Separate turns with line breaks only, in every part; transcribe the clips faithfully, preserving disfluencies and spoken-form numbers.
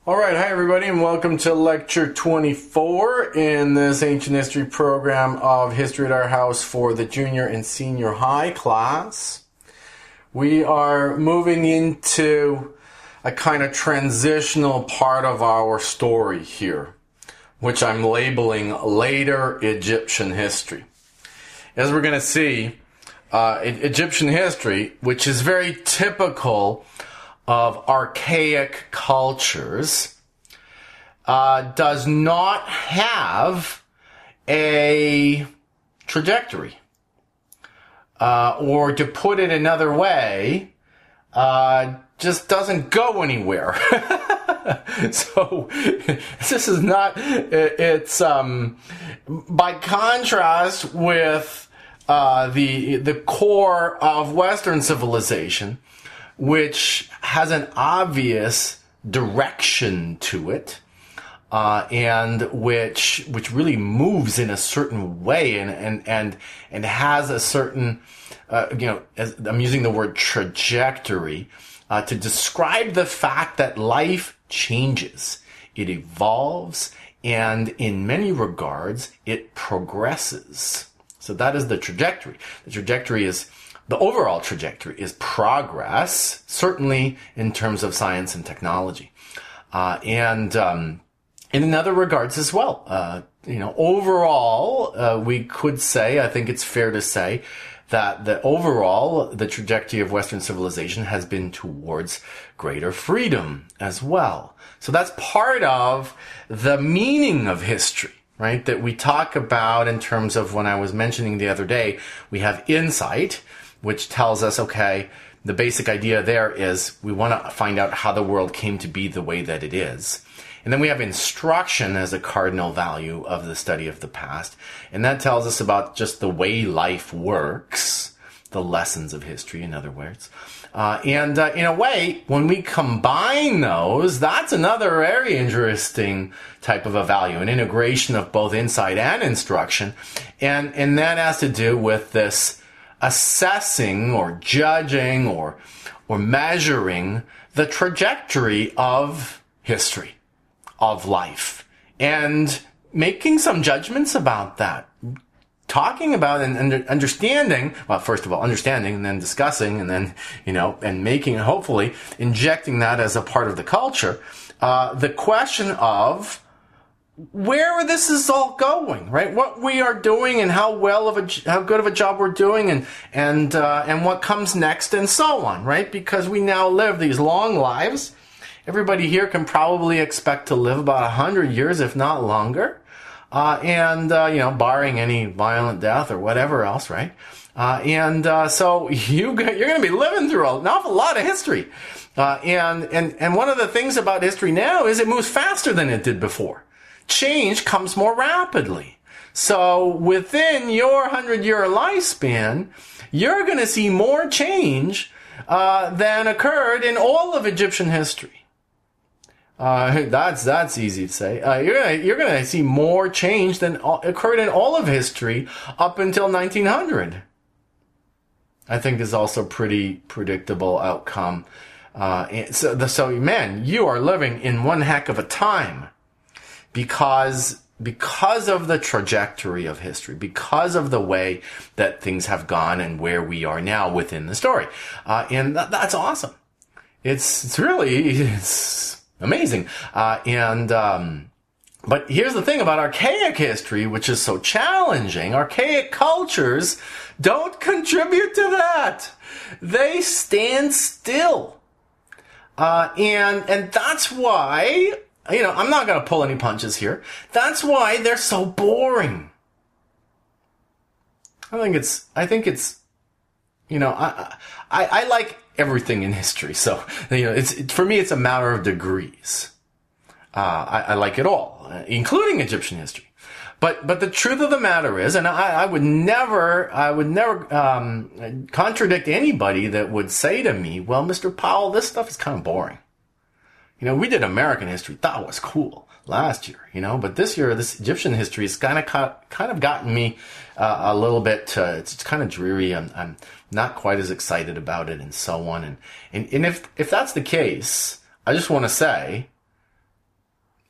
All right, hi everybody, and welcome to Lecture twenty-four in this Ancient History program of History at Our House for the junior and senior high class. We are moving into a kind of transitional part of our story here, which I'm labeling Later Egyptian History. As we're going to see, uh, Egyptian history, which is very typical of archaic cultures, uh, does not have a trajectory. Uh, or to put it another way, uh, just doesn't go anywhere. So this is not, it's, um, by contrast with uh, the the core of Western civilization, which has an obvious direction to it, uh, and which which really moves in a certain way, and and and, and has a certain, uh, you know, as I'm using the word trajectory uh, to describe the fact that life changes, it evolves, and in many regards, it progresses. So that is the trajectory. The trajectory is The overall trajectory is progress, certainly in terms of science and technology. Uh, and um, in other regards as well. Uh, you know, overall, uh, we could say, I think it's fair to say, that the overall, the trajectory of Western civilization has been towards greater freedom as well. So that's part of the meaning of history, right? That we talk about in terms of, when I was mentioning the other day, we have insight, which tells us, okay, the basic idea there is we want to find out how the world came to be the way that it is. And then we have instruction as a cardinal value of the study of the past. And that tells us about just the way life works, the lessons of history, in other words. Uh, and uh, in a way, when we combine those, that's another very interesting type of a value, an integration of both insight and instruction. And, and that has to do with this assessing or judging or or measuring the trajectory of history, of life, and making some judgments about that. Talking about and under, understanding, well, first of all, understanding, and then discussing, and then, you know, and making, and hopefully injecting that as a part of the culture. Uh, the question of where this is all going, right? What we are doing, and how well of a, how good of a job we're doing, and and uh, and what comes next, and so on, right? Because we now live these long lives. Everybody here can probably expect to live about a hundred years, if not longer, uh, and uh, you know, barring any violent death or whatever else, right? Uh, and uh, so you you're going to be living through an awful lot of history, uh, and and and one of the things about history now is it moves faster than it did before. Change comes more rapidly. So within your hundred-year lifespan, you're going to see more change uh, than occurred in all of Egyptian history. Uh, that's that's easy to say. Uh, you're gonna, you're going to see more change than all, occurred in all of history up until nineteen hundred. I think is also pretty predictable outcome. Uh, so, the, so, man, you are living in one heck of a time. Because, because of the trajectory of history, because of the way that things have gone and where we are now within the story. Uh, and that, that's awesome. It's, it's really, it's amazing. Uh, and, um, but here's the thing about archaic history, which is so challenging. Archaic cultures don't contribute to that. They stand still. Uh, and, and that's why, you know, I'm not going to pull any punches here. That's why they're so boring. I think it's, I think it's, you know, I, I, I like everything in history. So, you know, it's, it, for me, it's a matter of degrees. Uh, I, I like it all, including Egyptian history. But, but the truth of the matter is, and I, I would never, I would never, um, contradict anybody that would say to me, well, Mister Powell, this stuff is kind of boring. You know, we did American history. That was cool last year, you know, but this year, this Egyptian history has kind of kind of gotten me uh, a little bit, uh, it's, it's kind of dreary. I'm, I'm not quite as excited about it, and so on. And, and, and if, if that's the case, I just want to say,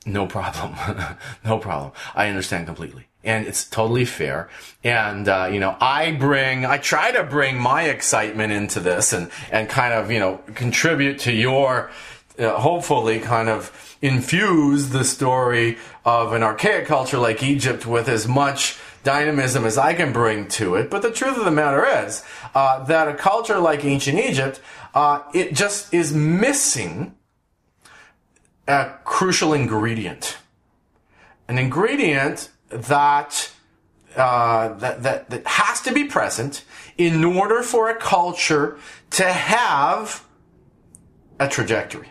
No problem. No problem. I understand completely. And it's totally fair. And, uh, you know, I bring, I try to bring my excitement into this and, and kind of, you know, contribute to your, uh, hopefully kind of infuse the story of an archaic culture like Egypt with as much dynamism as I can bring to it. But the truth of the matter is, uh, that a culture like ancient Egypt, uh, it just is missing a crucial ingredient. An ingredient that, uh, that, that, that has to be present in order for a culture to have a trajectory.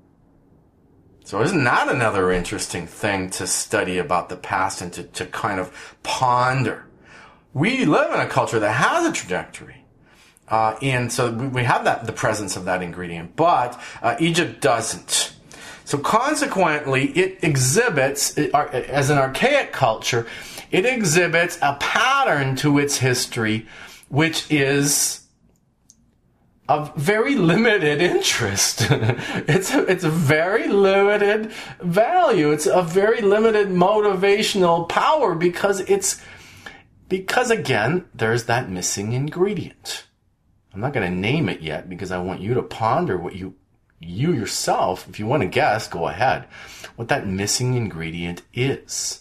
So isn't that another interesting thing to study about the past and to, to kind of ponder? We live in a culture that has a trajectory. Uh, and so we have that, the presence of that ingredient, but uh, Egypt doesn't. So consequently, it exhibits, as an archaic culture, it exhibits a pattern to its history, which is of very limited interest. It's a, it's a very limited value. It's a very limited motivational power because it's, because again, there's that missing ingredient. I'm not going to name it yet because I want you to ponder what you You yourself, if you want to guess, go ahead, what that missing ingredient is.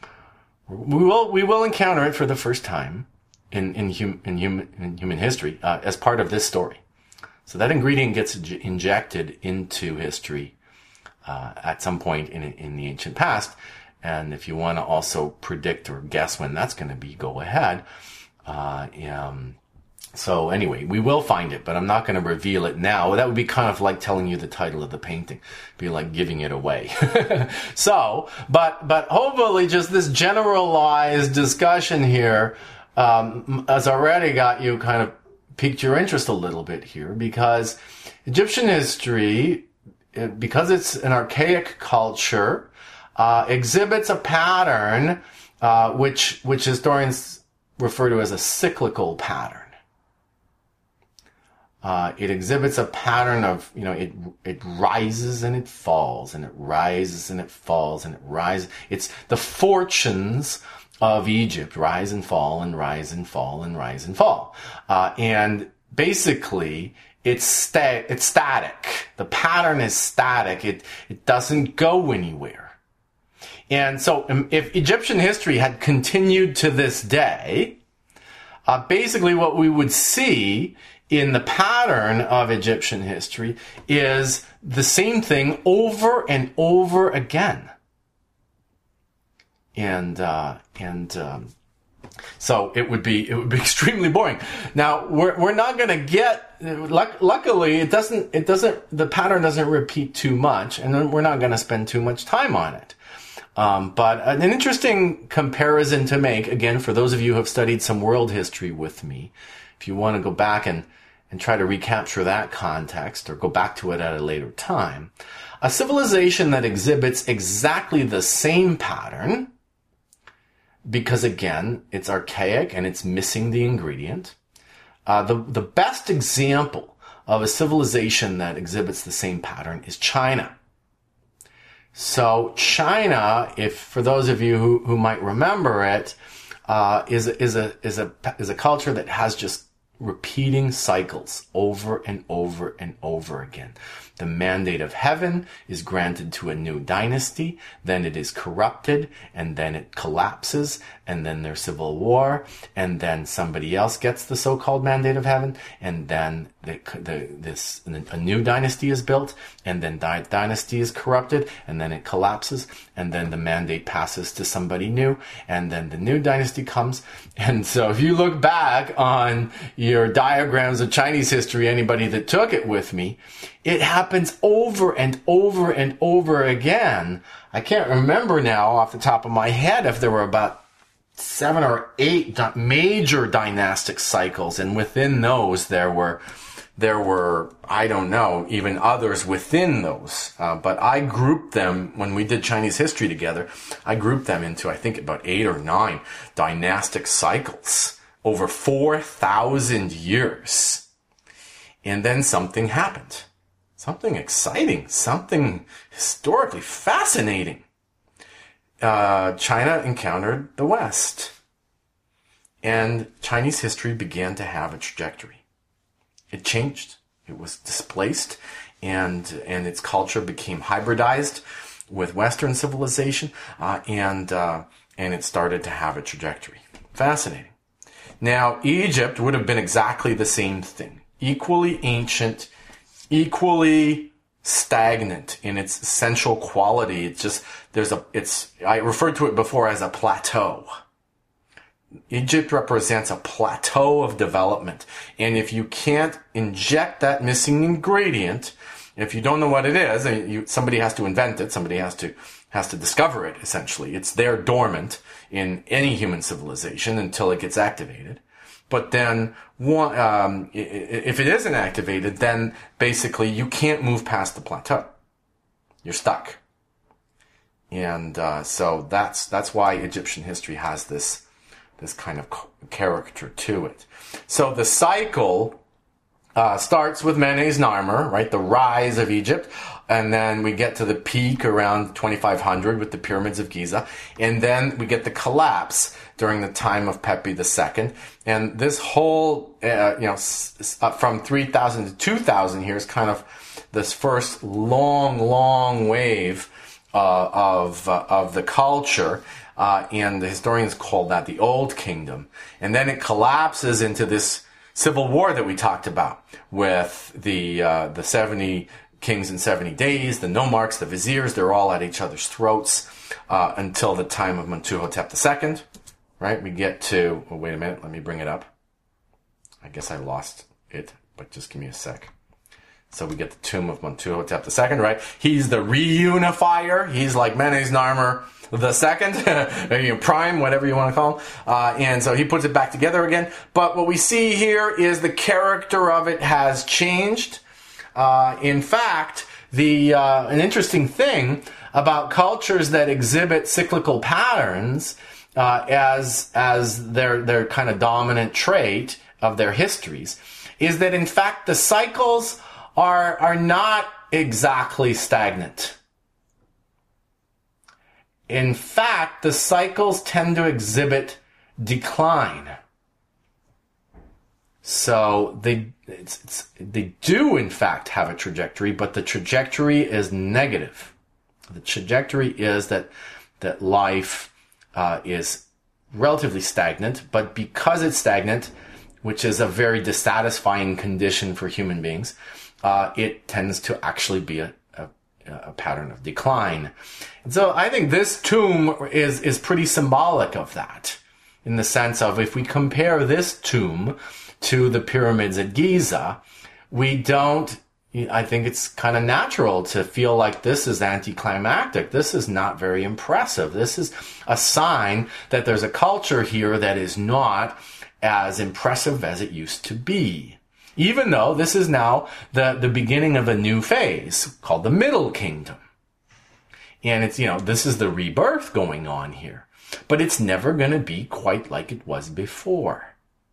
We will we will encounter it for the first time in in, hum, in human in human history uh, as part of this story. So that ingredient gets injected into history uh, at some point in in the ancient past. And if you want to also predict or guess when that's going to be, go ahead. Uh, um, So anyway, we will find it, but I'm not going to reveal it now. That would be kind of like telling you the title of the painting. Be like giving it away. So, but, but hopefully just this generalized discussion here, um, has already got you kind of piqued your interest a little bit here, because Egyptian history, because it's an archaic culture, uh, exhibits a pattern, uh, which, which historians refer to as a cyclical pattern. Uh, it exhibits a pattern of, you know, it, it rises and it falls and it rises and it falls and it rises. It's the fortunes of Egypt, rise and fall and rise and fall and rise and fall. Uh, and basically it's sta- it's static. The pattern is static. It, it doesn't go anywhere. And so if Egyptian history had continued to this day, uh, basically what we would see in the pattern of Egyptian history is the same thing over and over again. And, uh, and, um, so it would be, it would be extremely boring. Now, we're, we're not going to get, luck, luckily it doesn't, it doesn't, the pattern doesn't repeat too much, and then we're not going to spend too much time on it. Um, but an interesting comparison to make, again, for those of you who have studied some world history with me, if you want to go back and and try to recapture that context or go back to it at a later time. A civilization that exhibits exactly the same pattern, because again, it's archaic and it's missing the ingredient. Uh, the, the best example of a civilization that exhibits the same pattern is China. So China, if for those of you who, who might remember it, uh, is, is a, is a, is a culture that has just repeating cycles over and over and over again. The mandate of heaven is granted to a new dynasty, then it is corrupted, and then it collapses, and then there's civil war, and then somebody else gets the so-called mandate of heaven, and then the, the, this a new dynasty is built, and then that dynasty is corrupted, and then it collapses, and then the mandate passes to somebody new, and then the new dynasty comes. And so if you look back on your diagrams of Chinese history, anybody that took it with me, it happens over and over and over again. I can't remember now off the top of my head if there were about seven or eight major dynastic cycles, and within those there were, there were, I don't know, even others within those. Uh, but I grouped them, when we did Chinese history together, I grouped them into, I think, about eight or nine dynastic cycles over four thousand years. And then something happened. Something exciting, something historically fascinating. uh, China encountered the West. And Chinese history began to have a trajectory. It changed. It was displaced, and and its culture became hybridized with Western civilization, uh, and uh, and it started to have a trajectory. Fascinating. Now, Egypt would have been exactly the same thing. Equally ancient, equally stagnant in its essential quality. It's just, there's a, it's, I referred to it before as a plateau. Egypt represents a plateau of development. And if you can't inject that missing ingredient, if you don't know what it is, you, somebody has to invent it, somebody has to has to discover it, essentially. It's there dormant in any human civilization until it gets activated. But then, one, um, if it isn't activated, then basically you can't move past the plateau. You're stuck. And uh, so that's that's why Egyptian history has this this kind of character to it. So the cycle uh, starts with Menes Narmer, right? The rise of Egypt. And then we get to the peak around twenty-five hundred with the pyramids of Giza. And then we get the collapse during the time of Pepi the Second. And this whole, uh, you know, s- uh, from three thousand to two thousand here is kind of this first long, long wave uh, of uh, of the culture. Uh, and the historians call that the Old Kingdom. And then it collapses into this civil war that we talked about with the uh, the seventy kings in seventy days, the nomarchs, the viziers, they're all at each other's throats uh, until the time of Mentuhotep the Second, right? We get to, oh, wait a minute, let me bring it up. I guess I lost it, but just give me a sec. So we get the tomb of Mentuhotep the Second, right? He's the reunifier. He's like Menes Narmer the Second, you know, prime, whatever you want to call him. Uh, and so he puts it back together again. But what we see here is the character of it has changed. Uh, in fact, the uh, an interesting thing about cultures that exhibit cyclical patterns uh, as as their their kind of dominant trait of their histories is that in fact the cycles are are not exactly stagnant. In fact, the cycles tend to exhibit decline. So they it's, it's, they do, in fact, have a trajectory, but the trajectory is negative. The trajectory is that that life uh, is relatively stagnant, but because it's stagnant, which is a very dissatisfying condition for human beings, uh, it tends to actually be a, a, a pattern of decline. And so I think this tomb is is pretty symbolic of that, in the sense of if we compare this tomb to the pyramids at Giza, we don't, I think it's kind of natural to feel like this is anticlimactic. This is not very impressive. This is a sign that there's a culture here that is not as impressive as it used to be. Even though this is now the, the beginning of a new phase called the Middle Kingdom. And it's, you know, this is the rebirth going on here. But it's never going to be quite like it was before.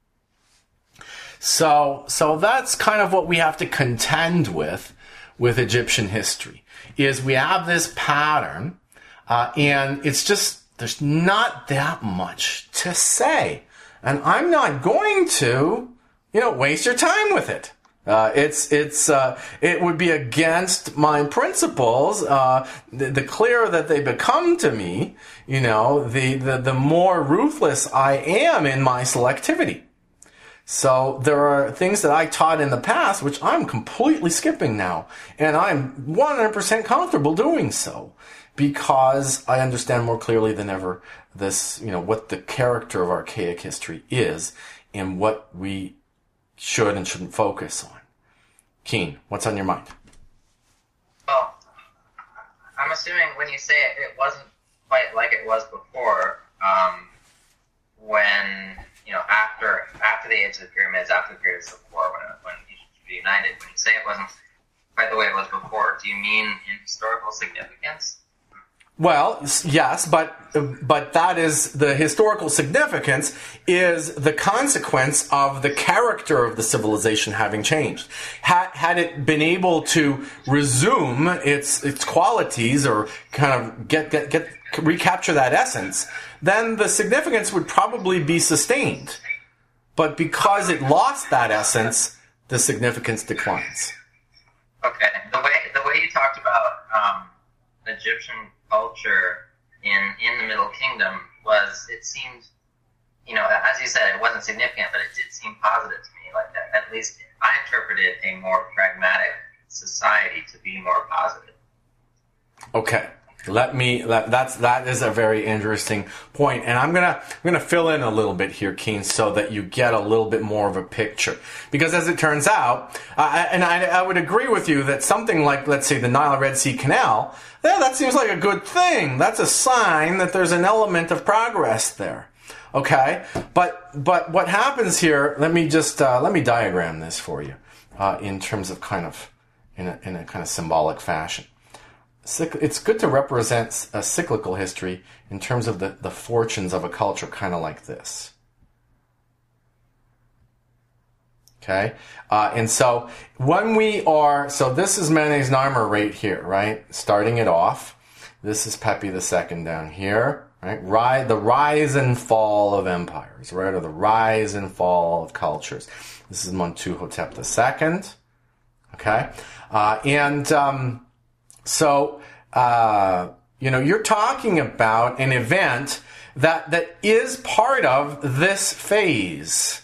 So, so that's kind of what we have to contend with, with Egyptian history, is we have this pattern, uh, and it's just, there's not that much to say. And I'm not going to, you know, waste your time with it. Uh, it's, it's, uh, it would be against my principles. Uh, the, the clearer that they become to me, you know, the, the, the more ruthless I am in my selectivity. So there are things that I taught in the past which I'm completely skipping now. And I'm one hundred percent comfortable doing so because I understand more clearly than ever this, you know, what the character of archaic history is and what we should and shouldn't focus on. Keen, what's on your mind?
Well, I'm assuming when you say it, it wasn't quite like it was before, um, when... you know, after after the age of the pyramids, after the period of civil war, when, when Egypt was reunited, when you say it wasn't quite the way it was before, do you mean in historical significance?
Well, yes, but but that is the historical significance is the consequence of the character of the civilization having changed. Had had it been able to resume its its qualities or kind of get get get recapture that essence, then the significance would probably be sustained. But because it lost that essence, the significance declines.
Okay, the way the way you talked about um, Egyptian culture in in the Middle Kingdom was, it seemed, you know, as you said, it wasn't significant, but it did seem positive to me. Like that, at least I interpreted a more pragmatic society to be more positive.
Okay. Let me. Let, that's that is a very interesting point, and I'm gonna I'm gonna fill in a little bit here, Keen, so that you get a little bit more of a picture. Because as it turns out, uh, and I, I would agree with you that something like, let's say, the Nile Red Sea Canal, yeah, that seems like a good thing. That's a sign that there's an element of progress there. Okay, but but what happens here? Let me just uh, let me diagram this for you uh, in terms of kind of in a in a kind of symbolic fashion. It's good to represent a cyclical history in terms of the, the fortunes of a culture, kind of like this. Okay? Uh, and so when we are, so this is Menes Narmer right here, right? Starting it off. This is Pepi the Second down here, right? Rise, the rise and fall of empires, right? Or the rise and fall of cultures. This is Montuhotep the Second. Okay? Uh, and, um, So, uh, you know, you're talking about an event that that is part of this phase.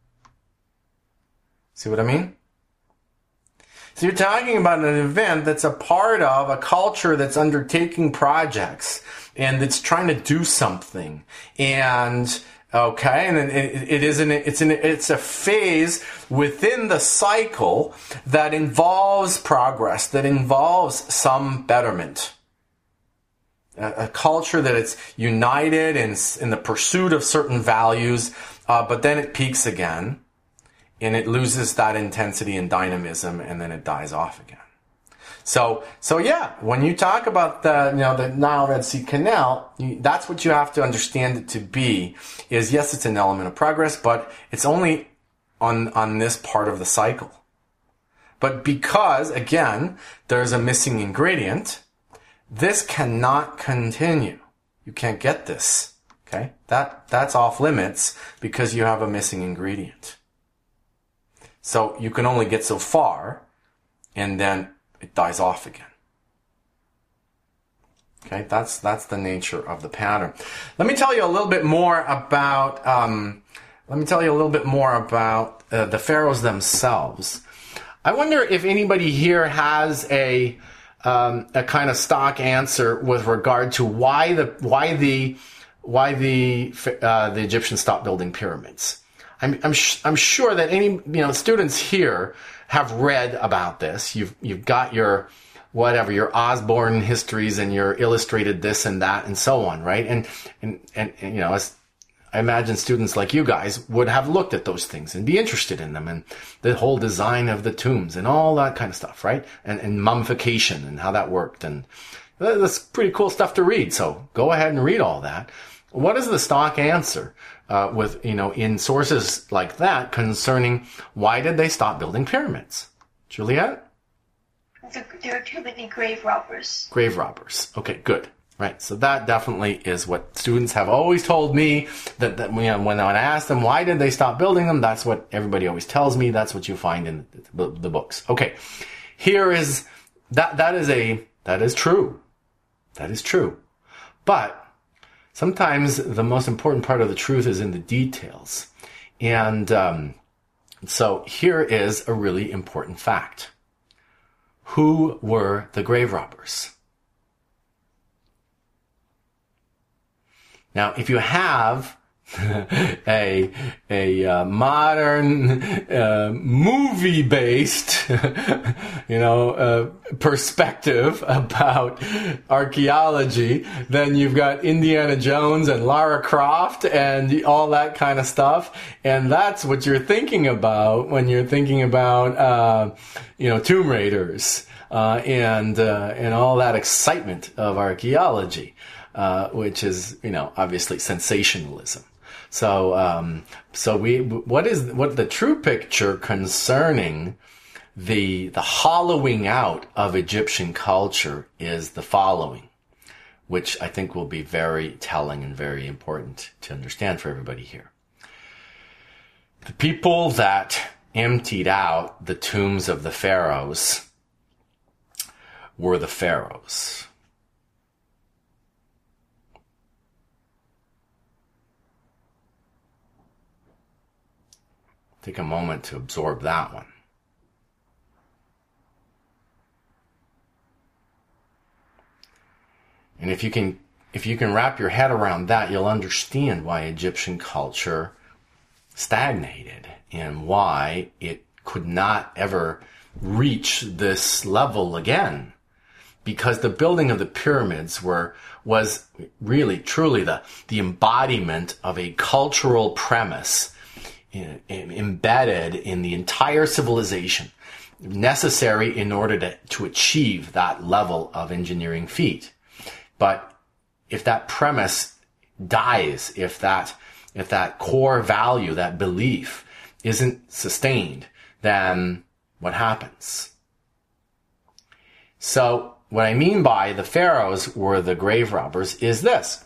See what I mean? So you're talking about an event that's a part of a culture that's undertaking projects and that's trying to do something. And okay, and it, it is an it's an it's a phase within the cycle that involves progress, that involves some betterment. A, a culture that it's united in in the pursuit of certain values, uh, but then it peaks again, and it loses that intensity and dynamism, and then it dies off again. So, so yeah, when you talk about the, you know, the Nile Red Sea Canal, you, that's what you have to understand it to be, is yes, it's an element of progress, but it's only on, on this part of the cycle. But because, again, there's a missing ingredient, this cannot continue. You can't get this. Okay? That, that's off limits because you have a missing ingredient. So you can only get so far, and then it dies off again. Okay, that's that's the nature of the pattern. Let me tell you a little bit more about. Um, let me tell you a little bit more about uh, the pharaohs themselves. I wonder if anybody here has a um, a kind of stock answer with regard to why the why the why the uh, the Egyptians stopped building pyramids. I'm I'm sh- I'm sure that any you know students here have read about this. You've you've got your whatever, your Osborne histories and your illustrated this and that and so on, right? And and and, and you know, as I imagine students like you guys would have looked at those things and be interested in them, and the whole design of the tombs and all that kind of stuff, right? And and mummification and how that worked, and that's pretty cool stuff to read. So go ahead and read all that. What is the stock answer uh, with, you know, in sources like that concerning why did they stop building pyramids? Juliet?
There are too many grave robbers.
Grave robbers. Okay, good. Right. So that definitely is what students have always told me, that, that you know, when I ask them why did they stop building them, that's what everybody always tells me. That's what you find in the, the books. Okay. Here is, that, that is a, that is true. That is true. But sometimes the most important part of the truth is in the details. And um, so here is a really important fact. Who were the grave robbers? Now, if you have a a uh, modern uh, movie-based, you know, uh, perspective about archaeology, then you've got Indiana Jones and Lara Croft and all that kind of stuff, and that's what you're thinking about when you're thinking about, uh, you know, Tomb Raiders uh, and uh, and all that excitement of archaeology, uh, which is, you know, obviously sensationalism. So, um, so we, what is, what the true picture concerning the, the hollowing out of Egyptian culture is the following, which I think will be very telling and very important to understand for everybody here. The people that emptied out the tombs of the pharaohs were the pharaohs. Take a moment to absorb that one. And if you can, if you can wrap your head around that, you'll understand why Egyptian culture stagnated and why it could not ever reach this level again. Because the building of the pyramids were, was really, truly the, the embodiment of a cultural premise embedded in the entire civilization, necessary in order to, to achieve that level of engineering feat. But if that premise dies, if that, if that core value, that belief isn't sustained, then what happens? So what I mean by the pharaohs were the grave robbers is this.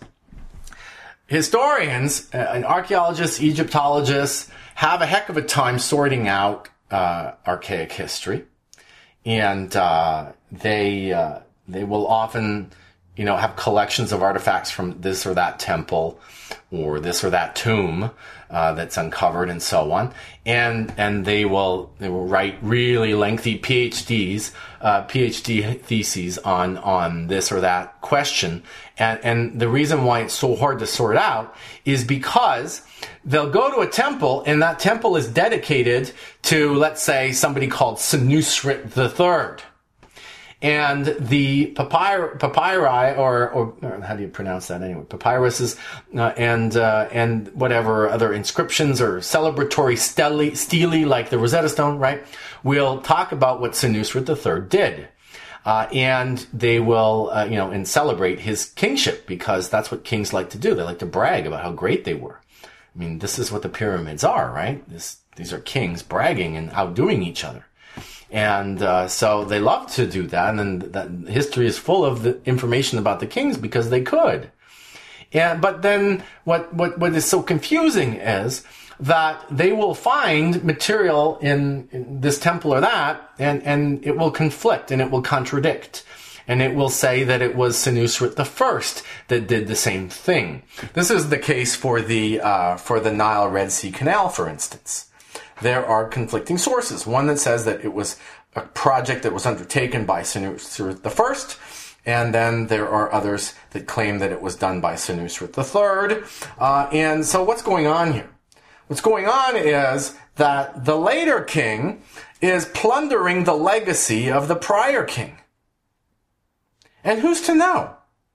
Historians uh, and archaeologists, Egyptologists have a heck of a time sorting out uh, archaic history, and uh, they uh, they will often, you know, have collections of artifacts from this or that temple or this or that tomb uh, that's uncovered and so on, and and they will they will write really lengthy PhDs, uh, PhD theses on on this or that question, and and the reason why it's so hard to sort out is because they'll go to a temple and that temple is dedicated to, let's say, somebody called Senusret the Third. And the papyri, papyri or, or, or how do you pronounce that anyway? Papyruses, uh, and, uh, and whatever other inscriptions or celebratory stele, stele like the Rosetta Stone, right? Will talk about what Senusret the Third did. Uh, and they will, uh, you know, and celebrate his kingship, because that's what kings like to do. They like to brag about how great they were. I mean, this is what the pyramids are, right? This, these are kings bragging and outdoing each other. And uh, so they love to do that, and then that history is full of the information about the kings because they could. And but then what what what is so confusing is that they will find material in, in this temple or that, and and it will conflict and it will contradict. And it will say that it was Senusret the First that did the same thing. This is the case for the uh, for the Nile Red Sea Canal, for instance. There are conflicting sources. One that says that it was a project that was undertaken by Senusret the First, and then there are others that claim that it was done by Senusret the Third. Uh, and so what's going on here? What's going on is that the later king is plundering the legacy of the prior king. And who's to know?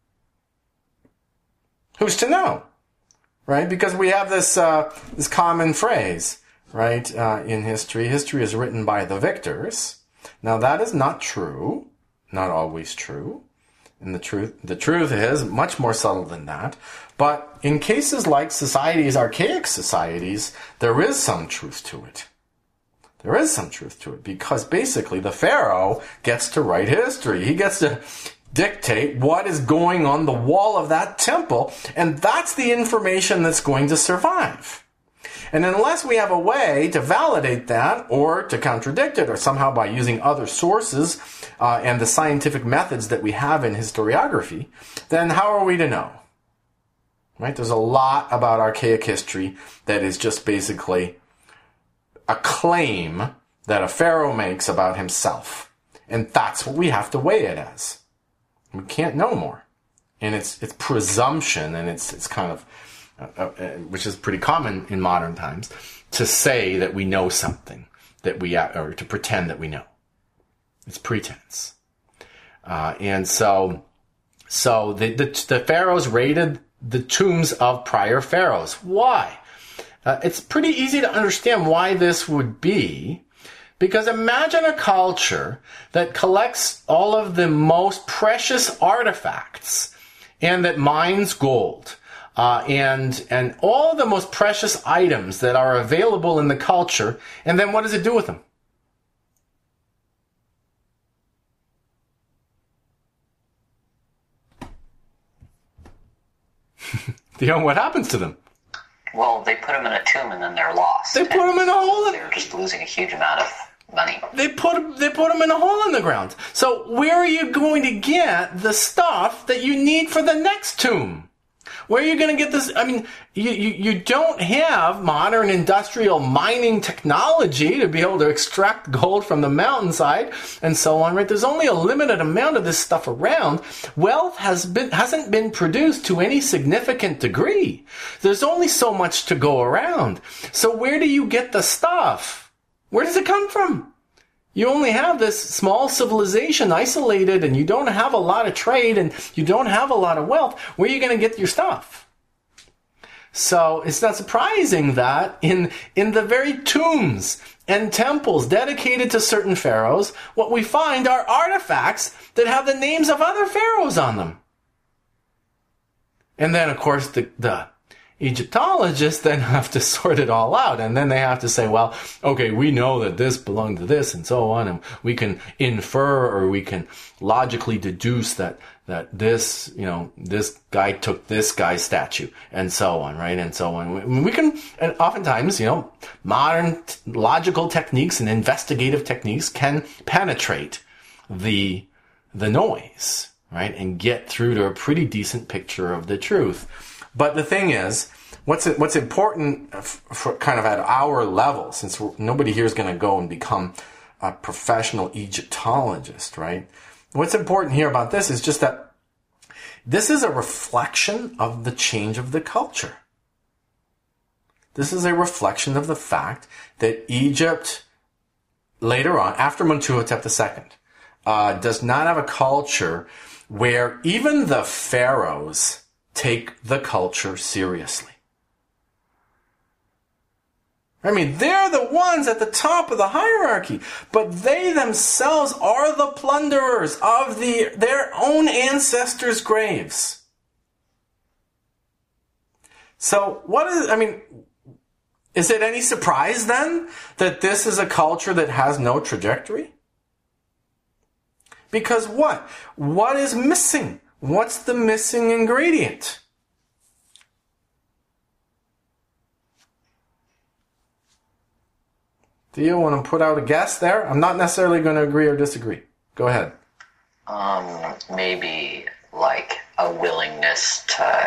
Who's to know? Right? Because we have this uh, this common phrase, right, uh, in history. History is written by the victors. Now, that is not true. Not always true. And the truth, the truth is much more subtle than that. But in cases like societies, archaic societies, there is some truth to it. There is some truth to it, because basically the pharaoh gets to write history. He gets to dictate what is going on the wall of that temple, and that's the information that's going to survive. And unless we have a way to validate that, or to contradict it, or somehow by using other sources uh, and the scientific methods that we have in historiography, then how are we to know? Right? There's a lot about archaic history that is just basically a claim that a pharaoh makes about himself. And that's what we have to weigh it as. We can't know more. And it's it's presumption, and it's it's kind of uh, uh, which is pretty common in modern times, to say that we know something, that we or to pretend that we know. It's pretense, uh, and so so the, the the pharaohs raided the tombs of prior pharaohs. Why? Uh, it's pretty easy to understand why this would be. Because imagine a culture that collects all of the most precious artifacts and that mines gold uh, and and all the most precious items that are available in the culture. And then what does it do with them? You know, what happens to them?
Well, they put them in a tomb and then they're lost.
They put them in a hole.
They're just losing a huge amount of money.
They put they put them in a hole in the ground. So where are you going to get the stuff that you need for the next tomb? Where are you going to get this? I mean, you, you, you don't have modern industrial mining technology to be able to extract gold from the mountainside and so on, right? There's only a limited amount of this stuff around. Wealth has been, hasn't been produced to any significant degree. There's only so much to go around. So where do you get the stuff? Where does it come from? You only have this small civilization isolated, and you don't have a lot of trade, and you don't have a lot of wealth. Where are you going to get your stuff? So it's not surprising that in, in the very tombs and temples dedicated to certain pharaohs, what we find are artifacts that have the names of other pharaohs on them. And then, of course, the, the Egyptologists then have to sort it all out, and then they have to say, well, okay, we know that this belonged to this and so on, and we can infer or we can logically deduce that that this, you know, this guy took this guy's statue and so on, right? And so on. We, we can, and oftentimes, you know, modern t- logical techniques and investigative techniques can penetrate the the noise, right? And get through to a pretty decent picture of the truth. But the thing is, what's what's important for kind of at our level, since we're, nobody here is going to go and become a professional Egyptologist, right? What's important here about this is just that this is a reflection of the change of the culture. This is a reflection of the fact that Egypt, later on, after Mentuhotep the Second, uh, does not have a culture where even the pharaohs take the culture seriously. I mean, they're the ones at the top of the hierarchy, but they themselves are the plunderers of the, their own ancestors' graves. So what is, I mean, is it any surprise then that this is a culture that has no trajectory? Because what? What is missing? What's the missing ingredient? Do you want to put out a guess there? I'm not necessarily going to agree or disagree. Go ahead.
Um, maybe like a willingness to,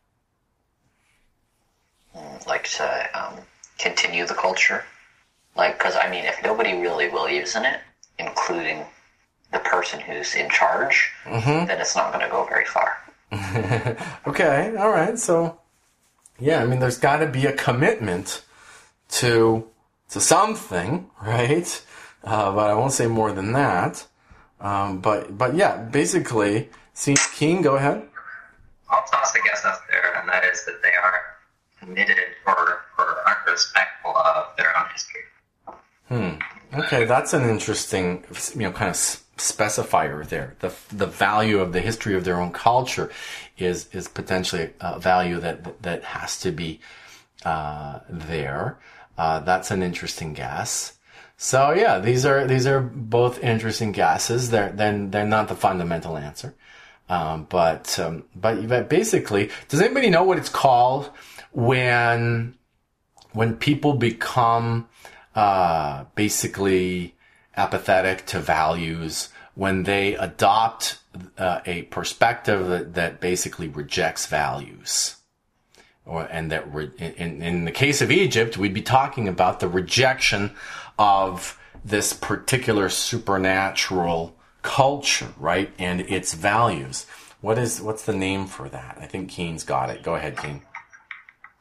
like to um, continue the culture. Like, because I mean, if nobody really believes in it, including the person who's in charge, mm-hmm. then it's not going to go very far.
Okay, all right. So, yeah, I mean, there's got to be a commitment to to something, right? Uh, but I won't say more than that. Um, but but yeah, basically, see, Keen, go ahead.
I'll toss a guess out there, and that is that they are committed or, or aren't respectful of their own history.
Hmm. Okay, that's an interesting, you know, kind of specifier there. The the value of the history of their own culture is is potentially a value that that has to be uh, there. Uh, that's an interesting guess. So yeah, these are these are both interesting guesses. They're then they're, they're not the fundamental answer, um, but um, but but basically, does anybody know what it's called when when people become uh, basically apathetic to values, when they adopt uh, a perspective that, that basically rejects values? Or, and that re- in, in the case of Egypt, we'd be talking about the rejection of this particular supernatural culture, right? And its values. What is, what's the name for that? I think Keen's got it. Go ahead, Keen.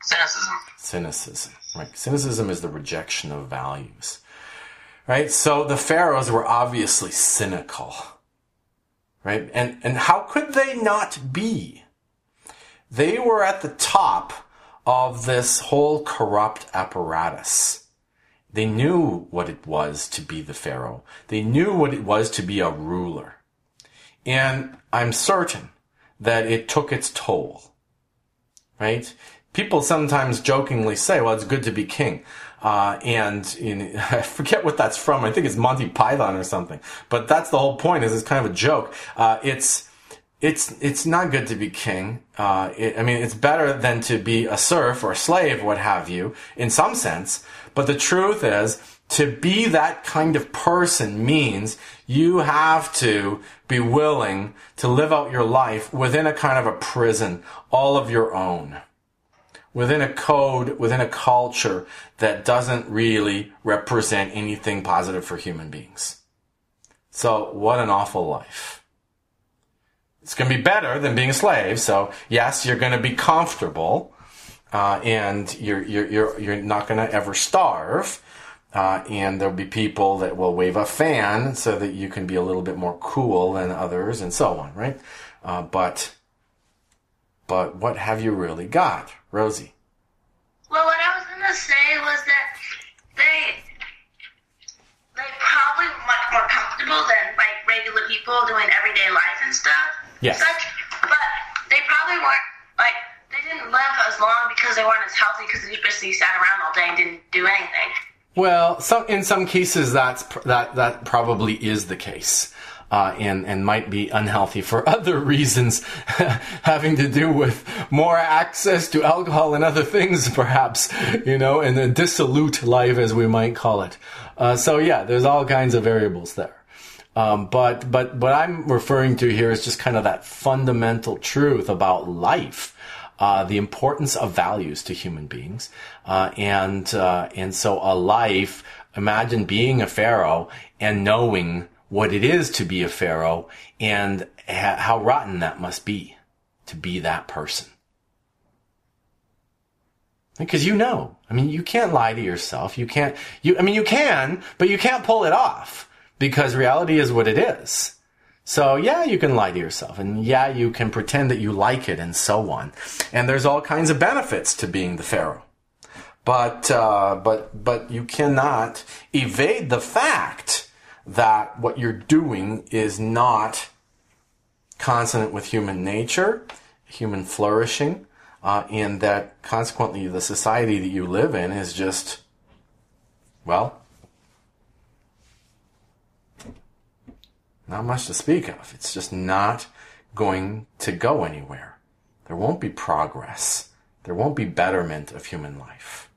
Cynicism.
Cynicism, right? Cynicism is the rejection of values, right? So the pharaohs were obviously cynical, right? And and how could they not be? They were at the top of this whole corrupt apparatus. They knew what it was to be the pharaoh. They knew what it was to be a ruler. And I'm certain that it took its toll, right? People sometimes jokingly say, well, it's good to be king. Uh, and in, I forget what that's from. I think it's Monty Python or something. But that's the whole point, is it's kind of a joke. Uh, it's, it's, it's not good to be king. Uh, it, I mean, it's better than to be a serf or a slave, what have you, in some sense. But the truth is, to be that kind of person means you have to be willing to live out your life within a kind of a prison, all of your own. Within a code, within a culture that doesn't really represent anything positive for human beings. So, what an awful life. It's going to be better than being a slave. So, yes, you're going to be comfortable, uh, and you're you're you're you're not going to ever starve. Uh, and there'll be people that will wave a fan so that you can be a little bit more cool than others, and so on, right? Uh, but. But what have you really got, Rosie?
Well, what I was gonna say was that they they probably were much more comfortable than like regular people doing everyday life and stuff.
Yes.
Such, but they probably weren't like they didn't live as long because they weren't as healthy because they basically sat around all day and didn't do anything.
Well, some in some cases that's that that probably is the case. Uh, and, and might be unhealthy for other reasons, having to do with more access to alcohol and other things, perhaps, you know, and a dissolute life, as we might call it. Uh, so yeah, there's all kinds of variables there. Um, but, but what I'm referring to here is just kind of that fundamental truth about life, uh, the importance of values to human beings. Uh, and, uh, and so a life, imagine being a pharaoh and knowing what it is to be a pharaoh, and ha- how rotten that must be to be that person. Because you know, I mean, you can't lie to yourself. You can't, you, I mean, you can, but you can't pull it off because reality is what it is. So yeah, you can lie to yourself, and yeah, you can pretend that you like it and so on. And there's all kinds of benefits to being the pharaoh. But, uh, but, but you cannot evade the fact that what you're doing is not consonant with human nature, human flourishing, uh, and that consequently the society that you live in is just, well, not much to speak of. It's just not going to go anywhere. There won't be progress. There won't be betterment of human life.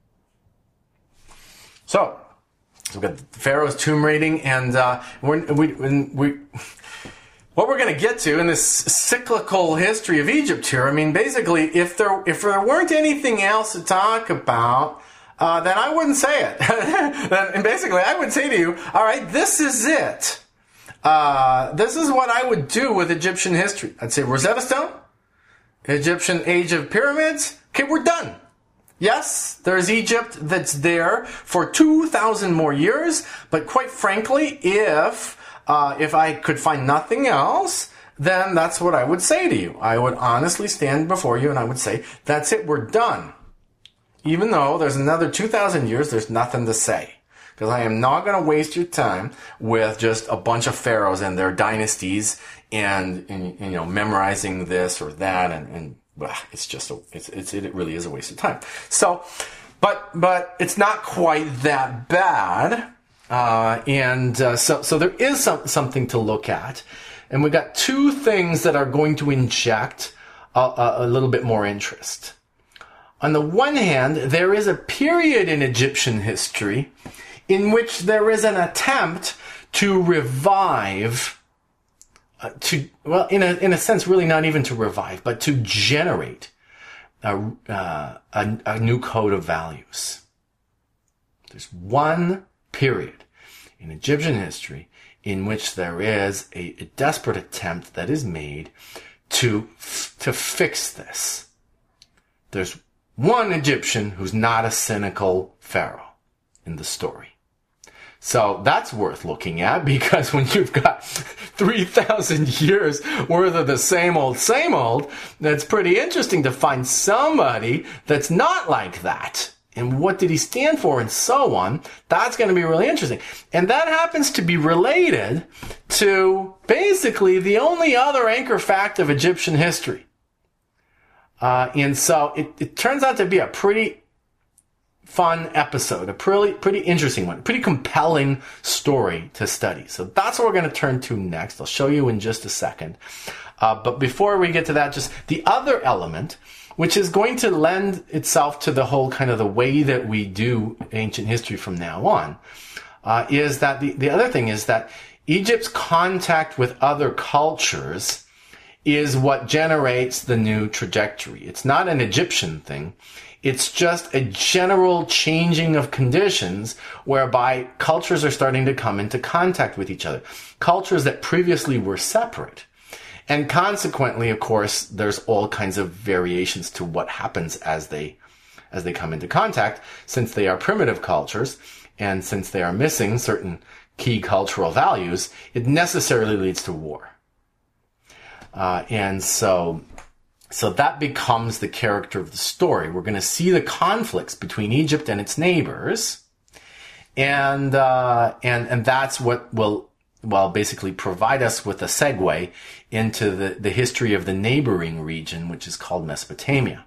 So, So we've got the Pharaoh's tomb raiding, and uh, we're, we, we, what we're going to get to in this cyclical history of Egypt here, I mean, basically, if there if there weren't anything else to talk about, uh, then I wouldn't say it. And basically, I would say to you, all right, this is it. Uh, this is what I would do with Egyptian history. I'd say Rosetta Stone, Egyptian Age of Pyramids. Okay, we're done. Yes, there's Egypt that's there for two thousand more years, but quite frankly, if uh, if I could find nothing else, then that's what I would say to you. I would honestly stand before you and I would say, that's it, we're done. Even though there's another two thousand years, there's nothing to say. Because I am not going to waste your time with just a bunch of pharaohs and their dynasties and, and you know, memorizing this or that and, and well, it's just a, it's, it's, it really is a waste of time. So, but, but it's not quite that bad. Uh, and, uh, so, so there is some, something to look at. And we got two things that are going to inject a, a, a little bit more interest. On the one hand, there is a period in Egyptian history in which there is an attempt to revive Uh, to well, in a in a sense, really not even to revive, but to generate a, uh, a a new code of values. There's one period in Egyptian history in which there is a, a desperate attempt that is made to to fix this. There's one Egyptian who's not a cynical pharaoh in the story. So that's worth looking at, because when you've got three thousand years worth of the same old, same old, that's pretty interesting to find somebody that's not like that. And what did he stand for and so on. That's going to be really interesting. And that happens to be related to basically the only other anchor fact of Egyptian history. Uh, and so it, it turns out to be a pretty fun episode, a pretty, pretty interesting one, pretty compelling story to study. So that's what we're going to turn to next. I'll show you in just a second. Uh, but before we get to that, just the other element, which is going to lend itself to the whole kind of the way that we do ancient history from now on, uh, is that the, the other thing is that Egypt's contact with other cultures is what generates the new trajectory. It's not an Egyptian thing. It's just a general changing of conditions whereby cultures are starting to come into contact with each other. Cultures that previously were separate. And consequently, of course, there's all kinds of variations to what happens as they, as they come into contact, since they are primitive cultures, and since they are missing certain key cultural values, it necessarily leads to war. Uh, and so, so that becomes the character of the story. We're going to see the conflicts between Egypt and its neighbors, and uh, and and that's what will, well, basically provide us with a segue into the, the history of the neighboring region, which is called Mesopotamia.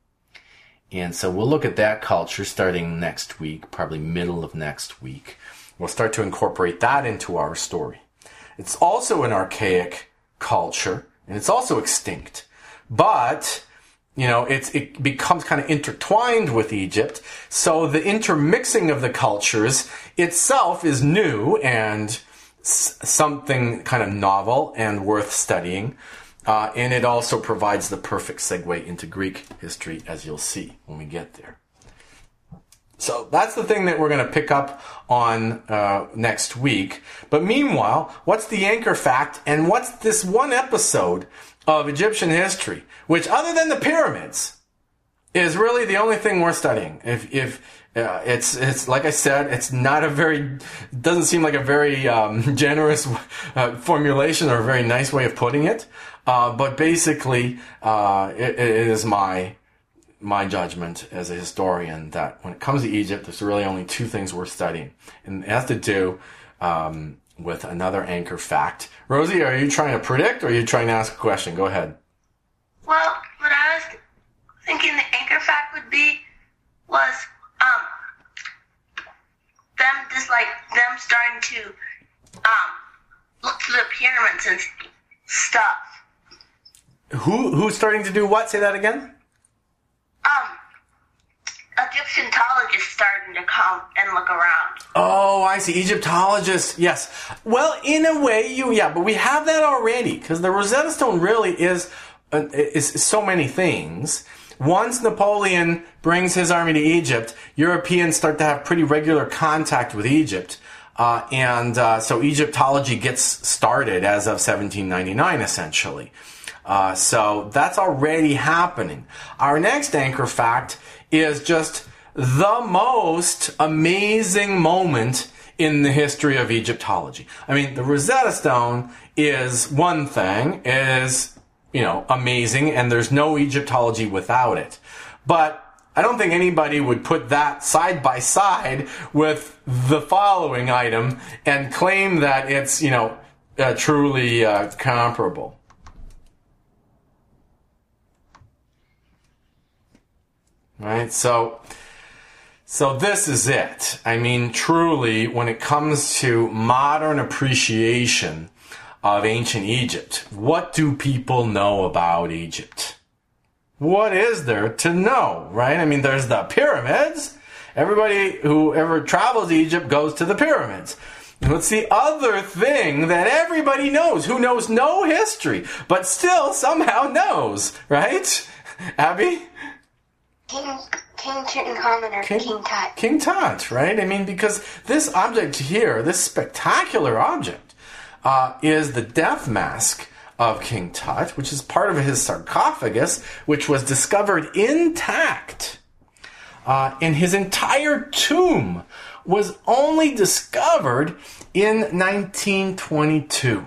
And so we'll look at that culture starting next week, probably middle of next week. We'll start to incorporate that into our story. It's also an archaic culture, and it's also extinct. But, you know, it's, it becomes kind of intertwined with Egypt. So the intermixing of the cultures itself is new and something kind of novel and worth studying. Uh, and it also provides the perfect segue into Greek history, as you'll see when we get there. So that's the thing that we're going to pick up on uh, next week. But meanwhile, what's the anchor fact, and what's this one episode of Egyptian history, which other than the pyramids, is really the only thing worth studying. If, if, Uh, it's, it's, like I said, it's not a very, doesn't seem like a very, um, generous, uh, formulation or a very nice way of putting it. Uh, but basically, uh, it, it is my, my judgment as a historian that when it comes to Egypt, there's really only two things worth studying. And it has to do, um, with another anchor fact. Rosie, are you trying to predict or are you trying to ask a question? Go ahead.
Well, what I was thinking the anchor fact would be was, Um, them just like them starting to um look to the pyramids and stuff.
Who who's starting to do what? Say that again.
Um, Egyptologists starting to come and look around.
Oh, I see. Egyptologists, yes. Well, in a way, you yeah, but we have that already because the Rosetta Stone really is uh, is, is so many things. Once Napoleon brings his army to Egypt, Europeans start to have pretty regular contact with Egypt. Uh, and uh, so Egyptology gets started as of seventeen ninety-nine, essentially. Uh, so that's already happening. Our next anchor fact is just the most amazing moment in the history of Egyptology. I mean, the Rosetta Stone is one thing, is... you know, amazing, and there's no Egyptology without it. But I don't think anybody would put that side by side with the following item and claim that it's, you know, uh, truly uh, comparable. Right? So, so this is it. I mean, truly, when it comes to modern appreciation of ancient Egypt, what do people know about Egypt? What is there to know, right? I mean, there's the pyramids. Everybody who ever travels to Egypt goes to the pyramids. What's the other thing that everybody knows, who knows no history, but still somehow knows, right? Abby?
King, King Tutankhamun or King, King Tut.
King Tut, right? I mean, because this object here, this spectacular object, Uh, is the death mask of King Tut, which is part of his sarcophagus, which was discovered intact Uh, and his entire tomb was only discovered in nineteen twenty-two.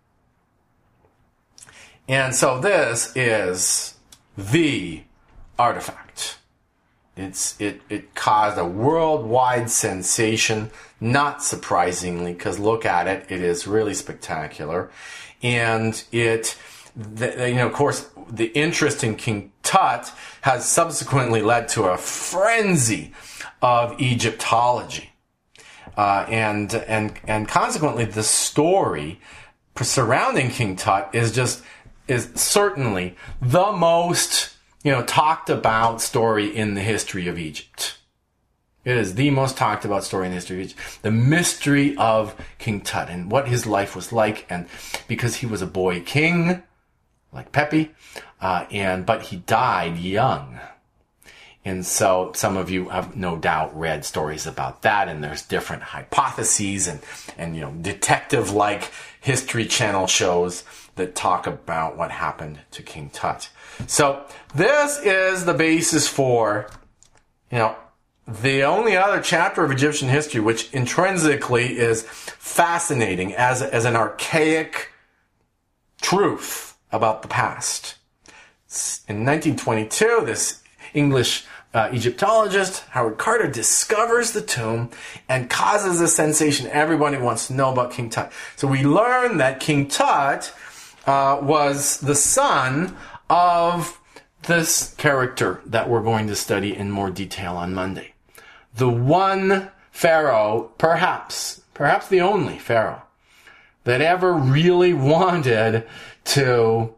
And so this is the artifact. It's it, it caused a worldwide sensation, not surprisingly, because look at it, it is really spectacular. And it, the, you know, of course, the interest in King Tut has subsequently led to a frenzy of Egyptology. Uh, and, and, and consequently, the story surrounding King Tut is just, is certainly the most, you know, talked about story in the history of Egypt. It is the most talked about story in the history of Egypt. The mystery of King Tut and what his life was like. And because he was a boy king, like Pepi, uh, and, but he died young. And so some of you have no doubt read stories about that, and there's different hypotheses and, and, you know, detective-like History Channel shows that talk about what happened to King Tut. So this is the basis for, you know, the only other chapter of Egyptian history which intrinsically is fascinating as, as an archaic truth about the past. In nineteen twenty-two, this English uh, Egyptologist, Howard Carter, discovers the tomb and causes a sensation. Everybody wants to know about King Tut. So we learn that King Tut uh, was the son of this character that we're going to study in more detail on Monday. The one pharaoh, perhaps, perhaps the only pharaoh, that ever really wanted to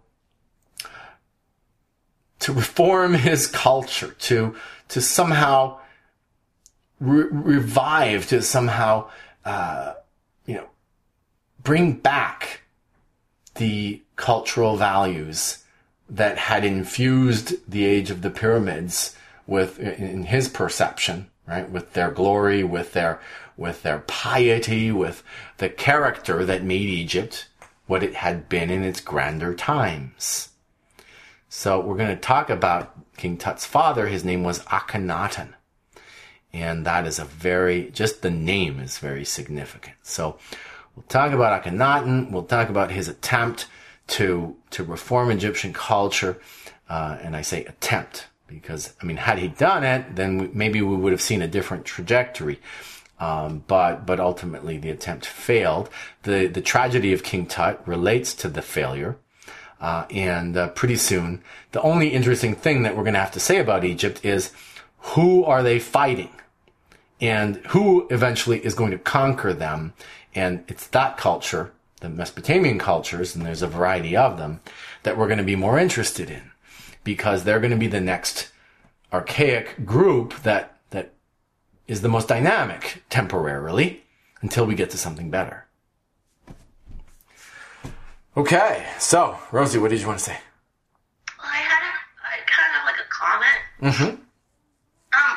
to reform his culture, to to somehow re- revive, to somehow uh, you know bring back the cultural values that had infused the age of the pyramids with, in his perception, right, with their glory, with their with their piety, with the character that made Egypt what it had been in its grander times. So we're going to talk about King Tut's father. His name was Akhenaten. And that is a very, just the name is very significant. So we'll talk about Akhenaten. We'll talk about his attempt to to reform Egyptian culture. Uh, and I say attempt because, I mean, had he done it, then we, maybe we would have seen a different trajectory. Um, but but ultimately the attempt failed. The, the tragedy of King Tut relates to the failure. Uh, and uh, pretty soon, the only interesting thing that we're going to have to say about Egypt is who are they fighting? And who eventually is going to conquer them? And it's that culture, the Mesopotamian cultures, and there's a variety of them, that we're going to be more interested in. Because they're going to be the next archaic group that that is the most dynamic temporarily until we get to something better. Okay, so, Rosie, what did you want to say?
Well, I had a, I kind of like a comment.
Mm-hmm.
Um,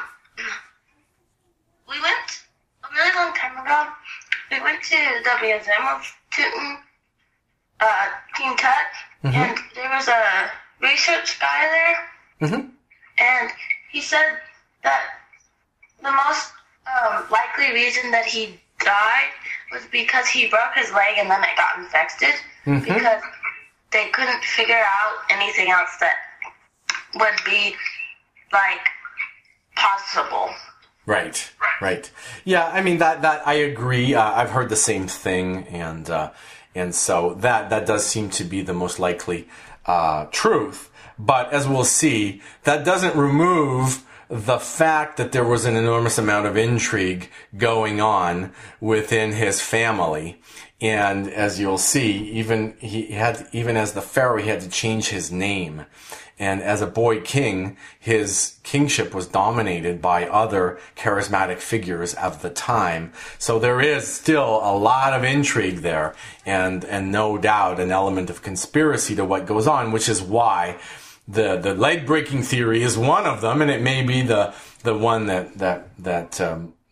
we went, a really long time ago, we went to the museum of Tuten, uh, King Tut, mm-hmm. and there was a research guy there,
mm-hmm.
and he said that the most um, likely reason that he died was because he broke his leg and then it got infected, mm-hmm. because they couldn't figure out anything else that would be, like, possible.
Right, right. Yeah, I mean, that, that I agree. Uh, I've heard the same thing, and uh, and so that, that does seem to be the most likely uh, truth. But as we'll see, that doesn't remove the fact that there was an enormous amount of intrigue going on within his family. And as you'll see, even he had, even as the pharaoh, he had to change his name. And as a boy king, his kingship was dominated by other charismatic figures of the time. So there is still a lot of intrigue there, and, and no doubt an element of conspiracy to what goes on, which is why the, the leg breaking theory is one of them, and it may be the, the one that, that, that, um,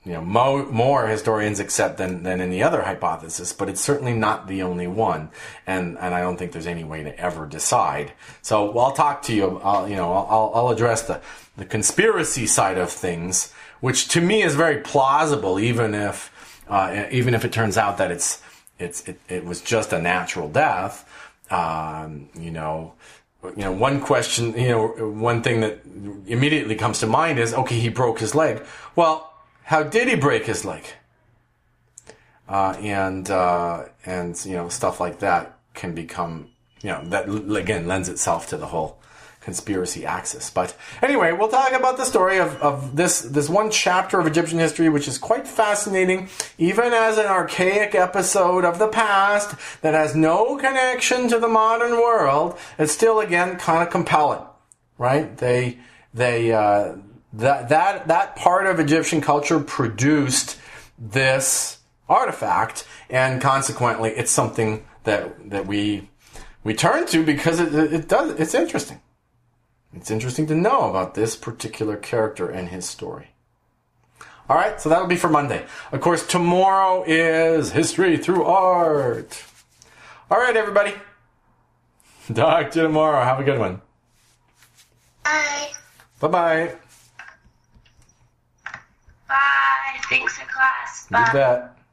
you know, mo- more historians accept than, than any other hypothesis, but it's certainly not the only one, and and I don't think there's any way to ever decide. So well, I'll talk to you. I'll, you know, I'll I'll address the the conspiracy side of things, which to me is very plausible, even if uh, even if it turns out that it's it's it, it was just a natural death. Um, you know. You know, one question, you know, one thing that immediately comes to mind is, okay, he broke his leg. Well, how did he break his leg? Uh, and, uh, and, you know, stuff like that can become, you know, that again lends itself to the whole conspiracy axis. But anyway, we'll talk about the story of, of this, this one chapter of Egyptian history, which is quite fascinating, even as an archaic episode of the past that has no connection to the modern world. It's still, again, kind of compelling, right? They, they, uh, that, that, that part of Egyptian culture produced this artifact, and consequently, it's something that, that we, we turn to because it, it does, it's interesting. It's interesting to know about this particular character and his story. All right, so that'll be for Monday. Of course, tomorrow is History Through Art. All right, everybody. Talk to you tomorrow. Have a good one.
Bye.
Bye-bye.
Bye. Thanks for class. Bye.
You bet.